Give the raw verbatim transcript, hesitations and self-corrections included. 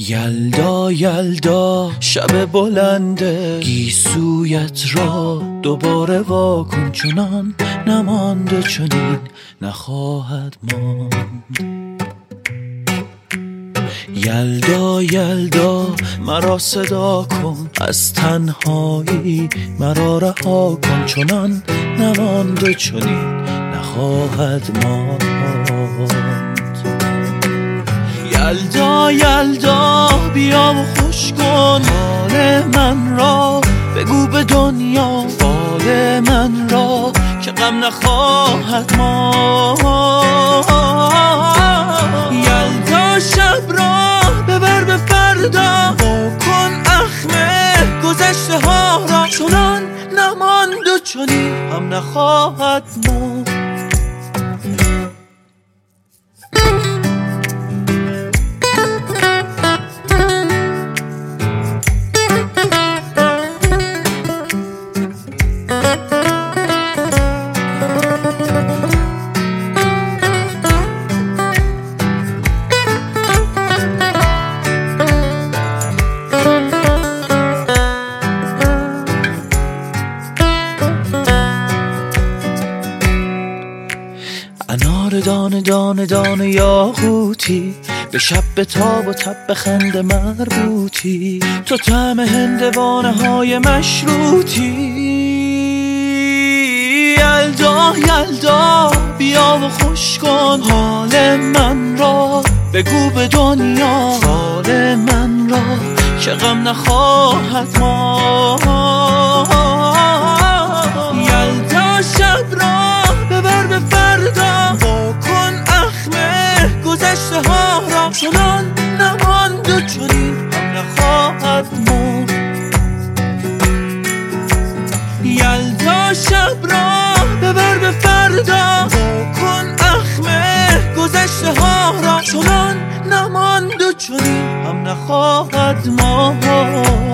یلدا یلدا شب بلنده گیسویت را دوباره واکن، چنان نمانده چنین نخواهد ماند. یلدا یلدا مرا صدا کن، از تنهایی مرا رها کن، چنان نمانده چنین نخواهد ماند. یلدا یلدا بیا و خوش کن حال من را، بگو به دنیا حال من را که غم نخواهد ماند. یلدا شب را ببر به فردا، واکن اخمه گذشته ها را، چنان نماند و چنین هم نخواهد ماند. انار دانه دانه دانه یاقوتی، به شب به تاب و تب به خنده مربوطی، تو طعم هندوانه های مشروطی. یلدا یلدا بیا و خوش کن حال من را، بگو به دنیا حال من را که غم نخواهد ماند. یلدا شب را ببر به فردا، واکن اخمه گذشته ها را، چنان نماند و چنین هم نخواهد ماند. یلدا شب را ببر به فردا، واکن اخمه گذشته ها را، چنان نماند و چنین هم نخواهد ماند.